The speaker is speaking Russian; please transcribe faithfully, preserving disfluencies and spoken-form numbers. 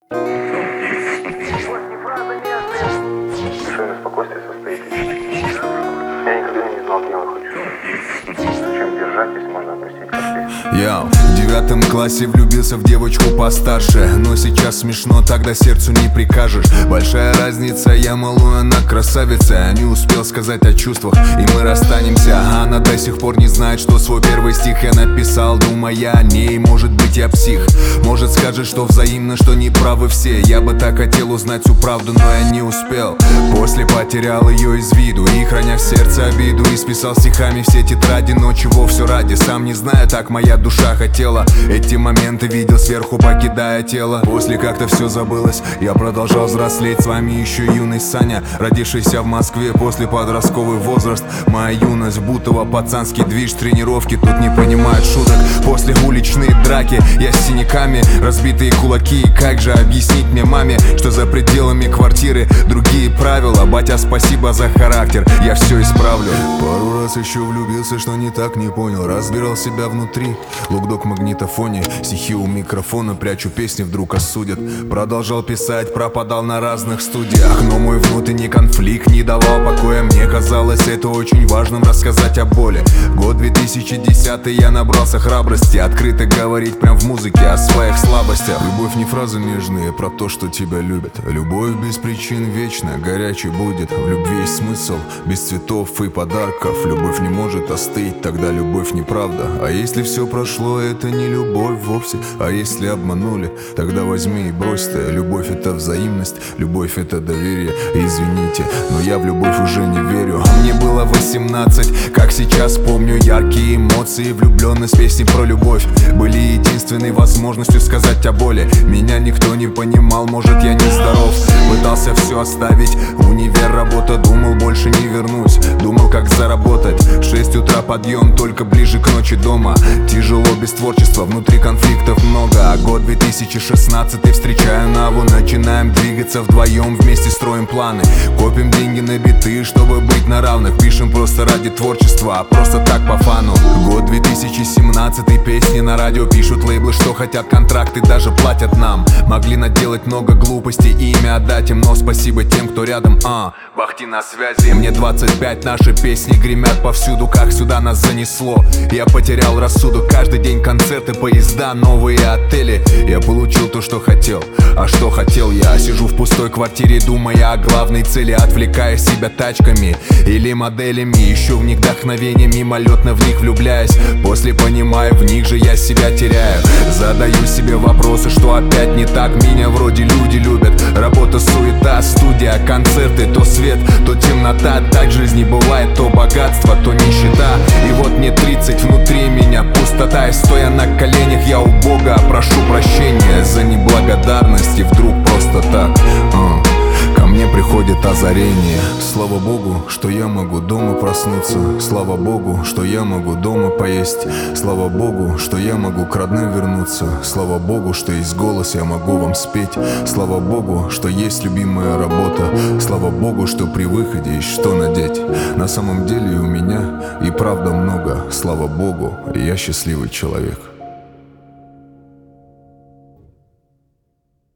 Совершенно спокойствие состоит из чести. Я никогда не знал гнева хоть чуть-чуть. Зачем держать, если можно отпустить как есть? Я в девятом классе влюбился в девочку постарше, но сейчас смешно, тогда сердцу не прикажешь. Большая разница, я малую, она красавица. Я не успел сказать о чувствах, и мы расстанемся. Она до сих пор не знает, что свой первый стих я написал, думая о ней. Может быть, я псих, может скажет, что взаимно, что не правы все. Я бы так хотел узнать всю правду, но я не успел. После потерял ее из виду и, храня в сердце обиду, исписал стихами все тетради. Но чего все ради, сам не знаю, так моя душа хотела. Эти моменты видел сверху, покидая тело. После как-то все забылось, я продолжал взрослеть. С вами еще юный Саня, родившийся в Москве после подростковый возраст. Моя юность, Бутово, пацанский движ, тренировки, тут не понимают шуток. После уличные драки, я с синяками, разбитые кулаки. Как же объяснить мне маме, что за пределами квартиры другие правила? Батя, спасибо за характер, я все исправлю. Пару раз еще влюбился, что не так, не понял. Разбирал себя внутри, лукдок в магнитофоне, стихи у микрофона, прячу песни, вдруг осудят. Продолжал писать, пропадал на разных студиях, но мой внутренний конфликт не давал покоя. Мне казалось это очень важным, рассказать о боли. Год две тысячи десятый, я набрался храбрости открыто говорить прям в музыке о своих слабостях. Любовь не фразы нежные про то, что тебя любят. Любовь без причин вечна, горячей будет. В любви есть смысл, без цветов и подарков. Любовь не может остыть, тогда любовь неправда. А если все прошло, это не любовь вовсе. А если обманули, тогда возьми и брось ты. Любовь это взаимность, любовь это доверие. Извините, но я в любовь уже не верю. Мне было восемнадцать, как сейчас помню, яркие эмоции, влюбленность, песни про любовь были единственной возможностью сказать о боли. Меня никто не понимал, может я не здоров. Пытался все оставить, универ, работа, думал больше не вернусь. Думал как заработать, в шесть утра подъем, только ближе к ночи дома. Тяжело без творчества, внутри конфликтов много. А год две тысячи шестнадцатый, встречаю Наву, начинаем двигаться вдвоем, вместе строим планы. Копим деньги на биты, чтобы быть на равных. Пишем просто ради творчества, а просто так по фану. Год две тысячи семнадцатый, песни на радио пишут лейблы, что хотят, контракты даже платят нам. Могли наделать много глупостей и имя отдать им, но спасибо тем, кто рядом. А, Бахти на связи. Мне двадцать пять, наши песни гремят повсюду, как сюда нас занесло. Я потерял рассудок, каждый день концерты, поезда, новые отели. Я получил то, что хотел, а что хотел я? Сижу в пустой квартире, думая о главной цели, отвлекая себя тачками или моделями. Ищу в них вдохновение, мимолетно в них влюбляюсь. После понимаю, в них же я себя теряю. Задаю себе вопросы, что опять не так. Меня вроде люди любят, работа, суета, студия, концерты. То свет, то темнота, так жизни бывает. То богатство, то нищета. И вот мне тридцать, внутри меня пустота. И стоя на коленях, я у Бога прошу прощения за неблагодарность. И вдруг просто так uh. ко мне приходит озарение. Слава Богу, что я могу дома проснуться. Слава Богу, что я могу дома поесть. Слава Богу, что я могу к родным вернуться. Слава Богу, что есть голос, я могу вам спеть. Слава Богу, что есть любимая работа. Слава Богу, что при выходе есть что надеть. На самом деле у меня и правда много. Слава Богу, я счастливый человек.